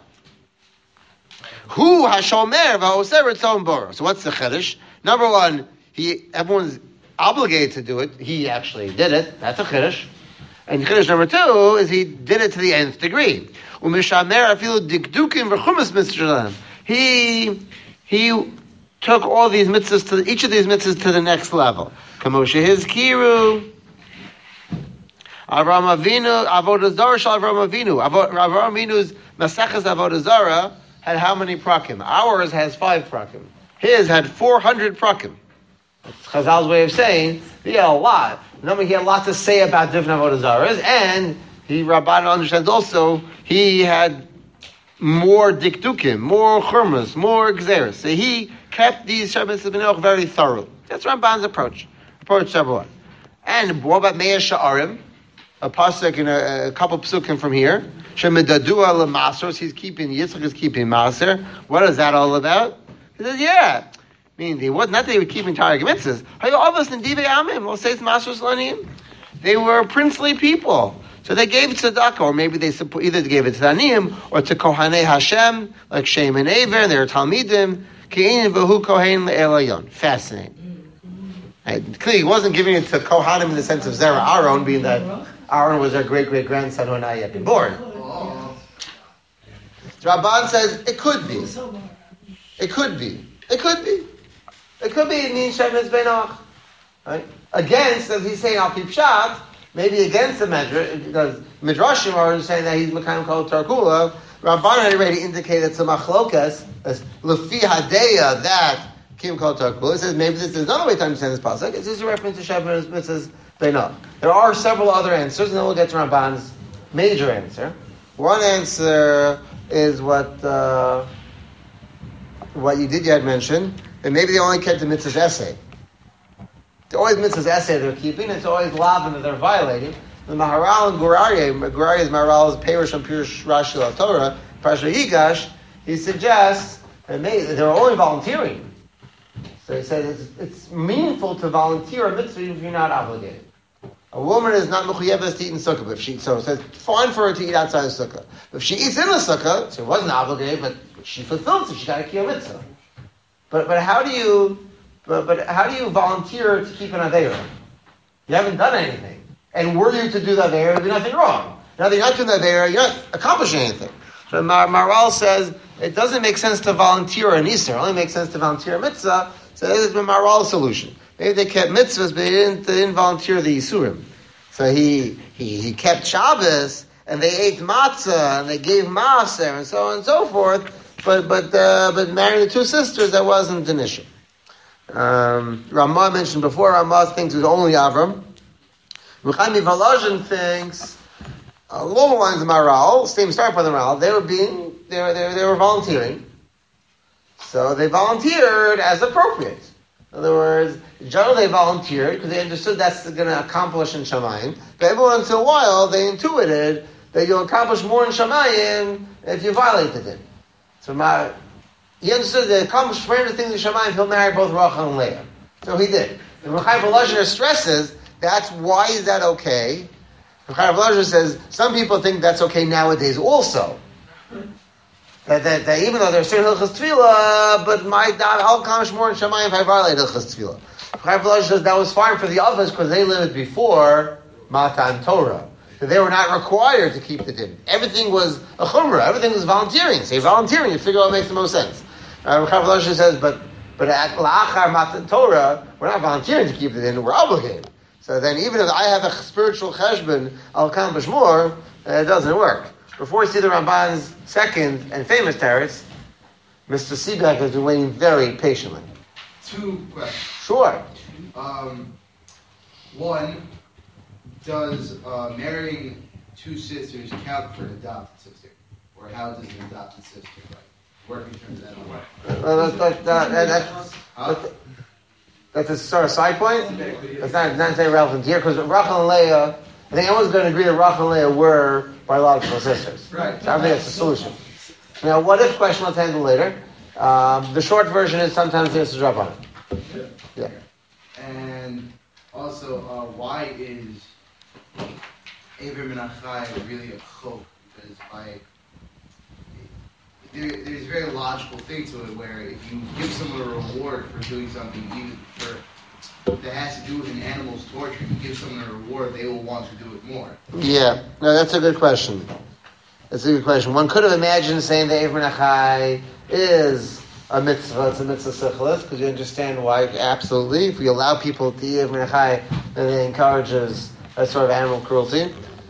who hashomer v'oseh ritzon boro? So what's the chiddush? Number one, he everyone's obligated to do it. He actually did it. That's a chiddush. And chiddush number two is he did it to the nth degree. U'mishamer afilu dikdukim v'chumas mitzvah. He He took all these mitzvahs to each of these mitzvahs to the next level. Kamosha his kiru, Avraham Avinu, Avodah Zarah shal Avraham Avinu. Avraham Avinu's Maseches Avodah Zarah had how many prakim? Ours has five prakim. His had four hundred prakim. That's Chazal's way of saying he had a lot. Remember, he had a lot to say about different avodah zaras, and he Rabban understands also he had more dikdukim, more churmas, more gzeres. So he kept these Shemitz B'noach very thoroughly. That's Ramban's approach. Approach number one. And what about Meir Sha'arim? A pasuk in a, a couple psukim from here. Shemedadua lemasros. He's keeping Yitzchak is keeping maser. What is that all about? He says, yeah. I mean, they was not that they were keeping Torah mitzvahs. They were princely people. So they gave tzedakah, or maybe they either gave it to the Aniyim, or to Kohanei Hashem, like Shem and Aver, they were Talmidim, Ke'in v'hu Kohen le'elayon. Fascinating. Right. Clearly, he wasn't giving it to Kohanim in the sense of Zerah Aaron, being that Aaron was their great-great-grandson who had not yet been born. Oh. Rabban says, it could be. It could be. It could be. It could be it means Shemitz B'noach. Right? Against, as he's saying, Al Pipshat, maybe against the Medrash, because Midrashim are saying that he's Mekayim Kol Tarkula. Rabban had already indicated some machlokas, as Lefi Hadeya, that Kim Kol Tarkula. It says maybe this is another way to understand this pasuk. This is a reference to Shemitz Mitzvahs B'noach. There are several other answers, and then we'll get to Rabban's major answer. One answer is what uh, what you did, you had mentioned, that maybe they only kept the mitzvah's essay. It's always mitzvah's essay they're keeping, it's always lavin that they're violating. The Maharal and Gurarye, Gurarye is Maharal's Perish on Pirush Rashi La Torah, Parashat Yigash, he suggests that maybe they're only volunteering. So he says it's, it's meaningful to volunteer a mitzvah if you're not obligated. A woman is not mechuyeves to eat in sukkah, but if she, so it says fine for her to eat outside the sukkah. If she eats in the sukkah, she wasn't obligated, but she fulfills it, she got a kiyum mitzvah. But but how do you but, but how do you volunteer to keep an aveira? You haven't done anything. And were you to do that aveira, there'd be nothing wrong. Now that you're not doing that aveira, you're not accomplishing anything. So Mar- Maral says it doesn't make sense to volunteer an Easter, it only makes sense to volunteer a mitzvah. So this is Maral's solution. Maybe they kept mitzvahs, but they didn't, they didn't volunteer the Yisurim. So he, he he kept Shabbos, and they ate matzah, and they gave maaser, and so on and so forth. But but uh, but marrying the two sisters, that wasn't an issue. Um, Ramah mentioned before. Ramah thinks it was only Avram. Ruchami Valazhin thinks along the lines of Maral, same start by the Maral. They were being they were, they were they were volunteering, so they volunteered as appropriate. In other words, generally they volunteered because they understood that's going to accomplish in Shamayim. But every once in a while, they intuited that you'll accomplish more in Shamayim if you violate the din. So my, he understood that accomplish random things in Shamayim, he'll marry both Rachel and Leah. So he did. And Rechaim Volozhin stresses that's why is that okay? Rechaim Volozhin says some people think that's okay nowadays also. That, that, that even though there's certain Hilchas Tefillah, but my dad, I'll accomplish more in Shamayim if I violate Hilchas Tefillah. Chaim V'Losh says that was fine for the others because they lived before Matan Torah. So they were not required to keep the din. Everything was a chumrah, everything was volunteering. So you're volunteering, you figure out what makes the most sense. Uh, Chaim V'Losh says, but, but at La'achar Matan Torah, we're not volunteering to keep the din, we're obligated. So then even if I have a spiritual cheshbon, I'll accomplish more, uh, it doesn't work. Before we see the Ramban's second and famous teretz, Mister Seebeck has been waiting very patiently. Two questions. Sure. Um, one, does uh, marrying two sisters count for an adopted sister? Or how does an adopted sister like, work in terms of that? Well, that's, that's, that, that, that's, Huh? that's, that's a sort of side point. That's not, not very relevant here, because Rachel and Leah, I think everyone's going to agree that Rachel and Leah were biological sisters. Right. So I think that's the solution. Now, what if question let's handle later? Um, the short version is sometimes the answer is Rabbanan. Yeah. Yeah. And also, uh, why is Abram and Achai really a chok? Because like, there, there's a very logical thing to it where if you give someone a reward for doing something, even for that has to do with an animal's torture, if you give someone a reward, they will want to do it more. Yeah, no, that's a good question. That's a good question. One could have imagined saying that Avram Achai is a mitzvah, it's a mitzvah sichlis, because you understand why, absolutely. If we allow people to eat Avram Achai, then it encourages a sort of animal cruelty.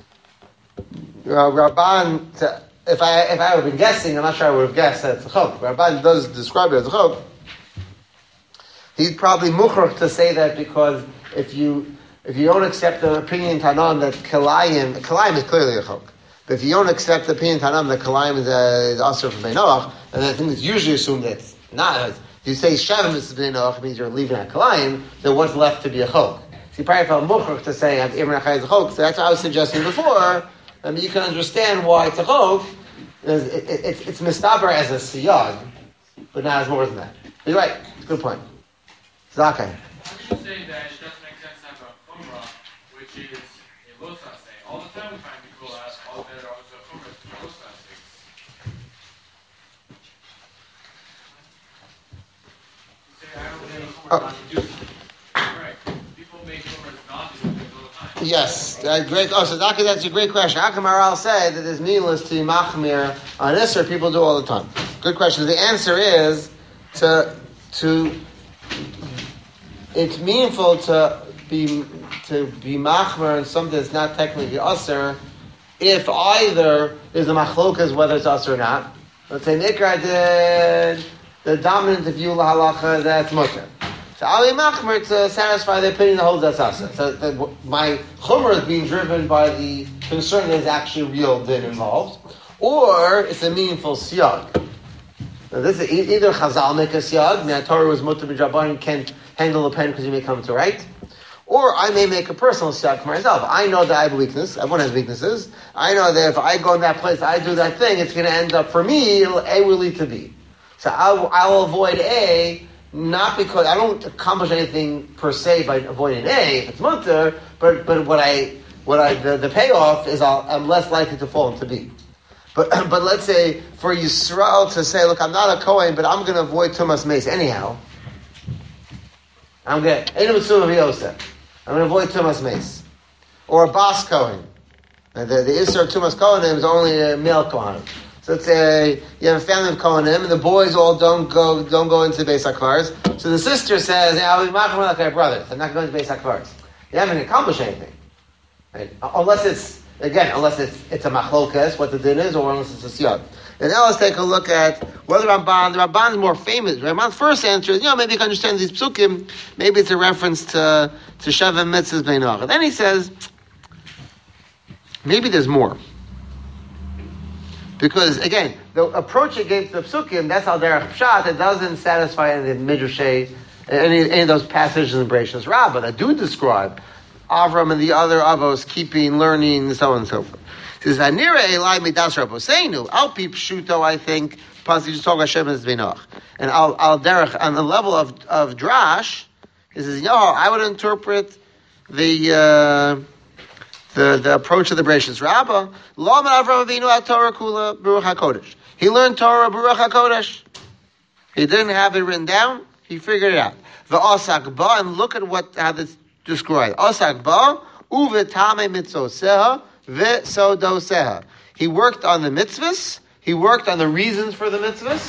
Uh, Rabban, to, if I if I would have been guessing, I'm not sure I would have guessed that it's a chok. Rabban does describe it as a chok. He's probably mukhrach to say that because if you if you don't accept the opinion Tanan that Kalayim, Kalayim is clearly a chok. But if you don't accept the opinion Tanan that Kalayim is, uh, is Asr from Bnei Noach, and I think it's usually assumed that it's not. If you say Shavim is Bnei Noach, it means you're leaving at Kalayim, then what's left to be a chok? So you probably felt mukhrach to say Ibn Achai is a chok. So that's what I was suggesting before. I mean, you can understand why it's a chok. It's, it, it, it's mistaber as a siyag, but not as more than that. You're right. It's a good point. Zakai. How can you say that it doesn't make sense to have a chumrah, which is a losase? All the time we find people ask all the better also chumrah is losase. You say I don't make chumrah not to do something. Right. People make chumrah not to do things all the time. Yes, uh, great. Oh, so Zakai, that's a great question. How come Aral said that it's meaningless to machmir on Isser? People do all the time. Good question. The answer is to to. It's meaningful to be to be machmer on something that's not technically aser, if either there's a machlokas whether it's aser or not. Let's say Nikra did the dominant view lahalacha that's mutter. So I'll be machmer to satisfy the opinion that holds that's aser. So the, my chumrah is being driven by the concern that there's actually real din involved, or it's a meaningful siyag. Now this is either Chazal make a siyag, the Torah was mutter b'drabanan, can't handle the pen because you may come to write, or I may make a personal siyag for myself. I know that I have a weakness. Everyone has weaknesses. I know that if I go in that place, I do that thing, it's going to end up for me. It'll, A will lead to B. So I'll, I'll avoid A, not because I don't accomplish anything per se by avoiding A if it's mutter, but but what I what I the, the payoff is I'll, I'm less likely to fall into B. But but let's say for Yisrael to say, look, I'm not a Kohen, but I'm going to avoid Tumas Meis anyhow. I'm going to I'm going to avoid Tumas Meis, or a Bas Kohen. The the Isser of Tumas Kohenim is only a male Kohen. So let's say you have a family of Kohenim, and the boys all don't go don't go into Beis HaKvaros. So the sister says, hey, I'll be machmer like my brothers. I'm not going to Beis HaKvaros. You haven't accomplished anything, right? Unless it's Again, unless it's it's a machlokas, what the din is, or unless it's a siyag. And now let's take a look at whether Ramban, the Ramban is more famous. Ramban's first answer is, you know, maybe you can understand these psukim, maybe it's a reference to, to Shavim Mitzvahs Bnei Noach. Then he says, maybe there's more. Because, again, the approach against the psukim, that's how derech pshat, it doesn't satisfy any of the midrashay, any, any of those passages in Bereshis Rabbah that do describe Avram and the other avos keeping, learning, so on and so forth. He says, "Vanira elai midas rabboseinu al pi pshuto." I think Pasi just talking about Shem as Vinoch, and al al derech on the level of of drash. He says, "No, I would interpret the uh, the the approach of the Bereshis Rabbah. Lo min Avram Avinu al Torah kula Baruch Hakodesh. He learned Torah Baruch Hakodesh. He didn't have it written down. He figured it out. The Osak ba, and look at what how this." Described. Osak ba uvetame mitzoseha vesodoseha. He worked on the mitzvahs. He worked on the reasons for the mitzvahs,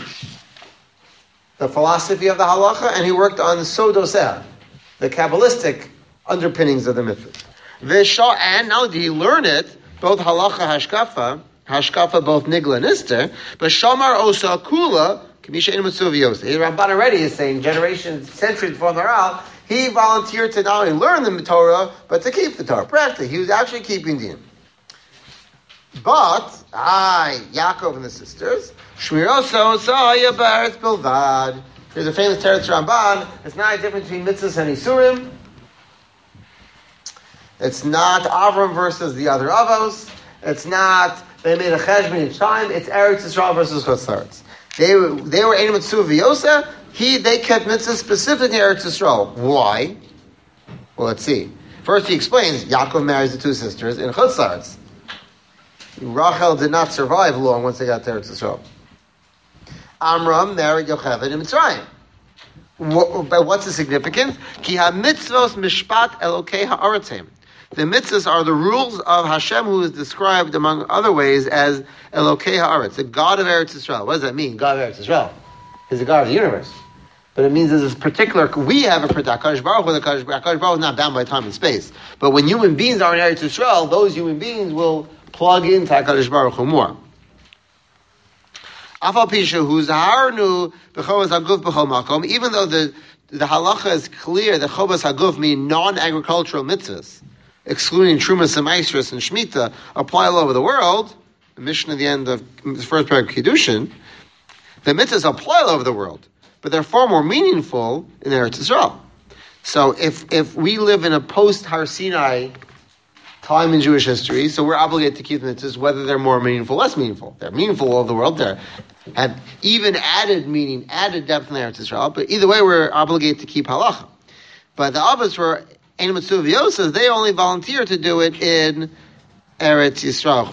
the philosophy of the halacha, and he worked on the sodoseha, the kabbalistic underpinnings of the mitzvahs. Vesha, and now did he learn it? Both halacha hashkafa, hashkafa both nigla and ister, but shamar osa kula kamisha in mitzuviyos. The Ramban already is saying generations, centuries before the Maral. He volunteered to not only learn the Torah, but to keep the Torah. Practically, he was actually keeping din. But, I, Yaakov and the sisters, Shmiroso Sahaya Baretz Bilvad. There's a famous Teretz Ramban. It's not a difference between mitzvahs and isurim. It's not Avram versus the other avos. It's not, they made a cheshbon each time. It's Eretz Yisrael versus Chutz La'aretz. They were, they were Ein Mitzuv V'Yosa. He, they kept mitzvahs specifically in Eretz Yisrael. Why? Well, let's see. First, he explains Yaakov marries the two sisters in Chutz La'aretz. Rachel did not survive long once they got to Eretz Yisrael. Amram married Yocheved in Mitzrayim. What, but what's the significance? Ki ha-mitzvos mishpat elokei ha'aretzim. The mitzvahs are the rules of Hashem, who is described among other ways as Elokei ha'aretz, the God of Eretz Yisrael. What does that mean? God of Eretz Yisrael. He's the God of the universe. But it means there's this particular, we have a particular, HaKadosh Baruch Hu, the HaKadosh Baruch Hu is not bound by time and space. But when human beings are in Eretz Yisrael, those human beings will plug into HaKadosh Baruch Hu more. Even though the the halacha is clear that chobas haguf mean non-agricultural mitzvahs, excluding trumas and maestros and shmita, apply all over the world. The mission at the end of the first paragraph of Kiddushin, the mitzvahs apply all over the world, but they're far more meaningful in Eretz Yisrael. So if if we live in a post-Har Sinai time in Jewish history, so we're obligated to keep the mitzvahs, whether they're more meaningful, less meaningful. They're meaningful all over the world. They're have even added meaning, added depth in Eretz Yisrael. But either way, we're obligated to keep halacha. But the others were Ein Mitzvah V'Yosef, they only volunteer to do it in Eretz Yisrael.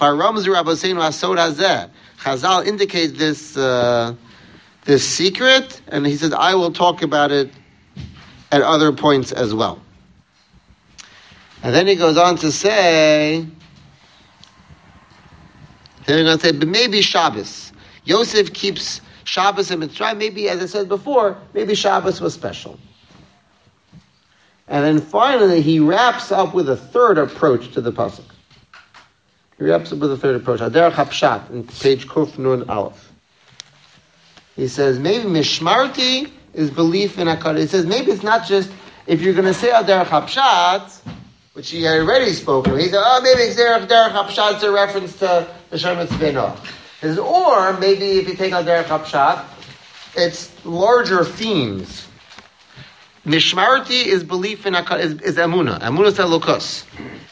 Chazal indicates this uh, this secret, and he says, I will talk about it at other points as well. And then he goes on to say, they're going to say, but maybe Shabbos. Yosef keeps Shabbos and Mitzrayim. Maybe, as I said before, maybe Shabbos was special. And then finally, he wraps up with a third approach to the pasuk. He wraps up with a third approach. Aderech HaPshat, in page Kuf Nun Aleph. He says, maybe Mishmarti is belief in HaKadosh. He says, maybe it's not just, if you're going to say Aderech HaPshat, which he had already spoken, he said, oh, maybe it's Aderech HaPshat, it's a reference to the Shemitz Benoach. He says, or maybe if you take Aderech HaPshat, it's larger themes. Mishmarti is belief in HaKadosh, is, is Emunah. Emunah is Elokus.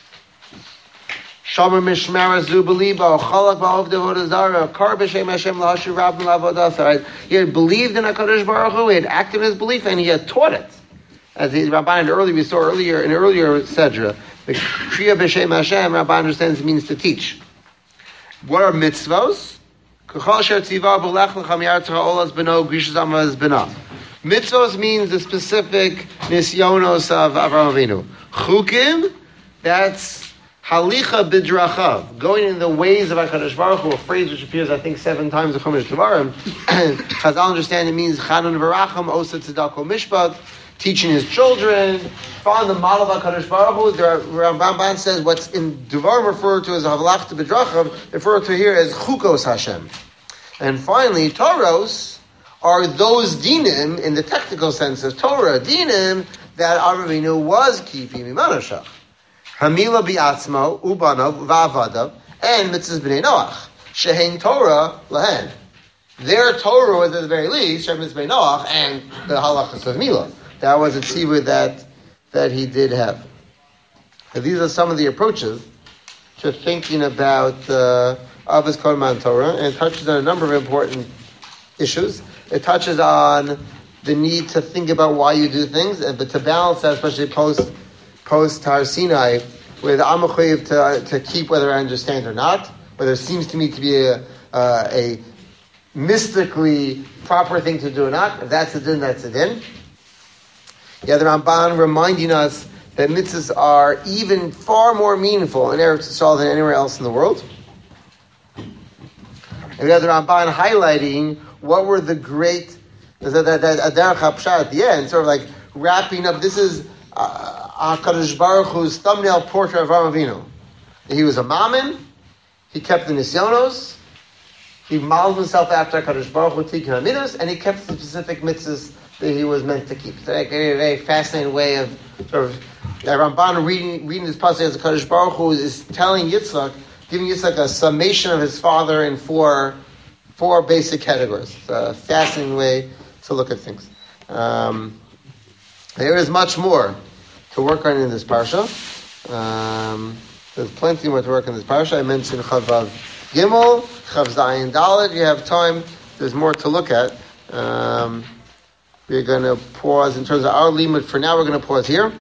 Shomer mishmara zu beliba, chalak ba'ov devodah zara, kar b'shem Hashem lahashu rabban la'avodah. Right? He had believed in HaKadosh Baruch Hu, he had acted in his belief, and he had taught it. As the Rabban earlier, we saw earlier, in earlier Sedra, the Kriya b'shem Hashem, Rabban understands it means to teach. What are mitzvos? K'chol sher tziva b'lech l'cham yartzach olas b'no, grishas amaz b'na. Mitzvos means the specific nisyonos of Avraham Avinu. Chukim, that's Halicha bidrachav, going in the ways of HaKadosh Baruch Hu, a phrase which appears, I think, seven times in Chumash Devarim. Chazal understand it means Chanun v'racham, osa tzedakah mishpat, teaching his children, following the model of HaKadosh Baruch Hu. The Ramban says what's in Devarim referred to as Havlachta bidrachav, referred to here as Chukos Hashem. And finally, Toros are those dinim, in the technical sense of Torah, dinim that Avinu was keeping Mimanashach. Hamila bi'atzmo, ubanav, va'avadav, and mitzvahs b'nei Noach. Shehein Torah lahen. Their Torah was at the very least, Shem mitzvah b'nei Noach, and the halachas of Mila. That was a tzivah that, that he did have. And these are some of the approaches to thinking about uh, Avos Korban Torah, and it touches on a number of important issues. It touches on the need to think about why you do things, but to balance that, especially post post Har Sinai, with Amachayiv to to keep whether I understand or not, whether it seems to me to be a uh, a mystically proper thing to do or not. If that's a din, that's a din. Yeah, the Ramban reminding us that mitzvahs are even far more meaningful in Eretz Yisrael than anywhere else in the world. And we have the Ramban highlighting what were the great, that Aderech HaPshat at the end, sort of like wrapping up. This is uh, HaKadosh Baruch Hu's thumbnail portrait of Avraham Avinu. He was a mammon, he kept the nisyonos, he modeled himself after HaKadosh Baruch Hu, Tikkun HaMidos, and he kept the specific mitzvahs that he was meant to keep. It's a very, very fascinating way of sort of, uh, Ramban reading, reading this passage as HaKadosh Baruch Hu is telling Yitzchak, giving Yitzchak a summation of his father in four Four basic categories. It's a fascinating way to look at things. Um, there is much more to work on in this parsha. Um, there's plenty more to work on in this parsha. I mentioned Chavav Gimel, Chav Zayin Dalet. You have time. There's more to look at. Um, we're going to pause in terms of our limit. For now, we're going to pause here.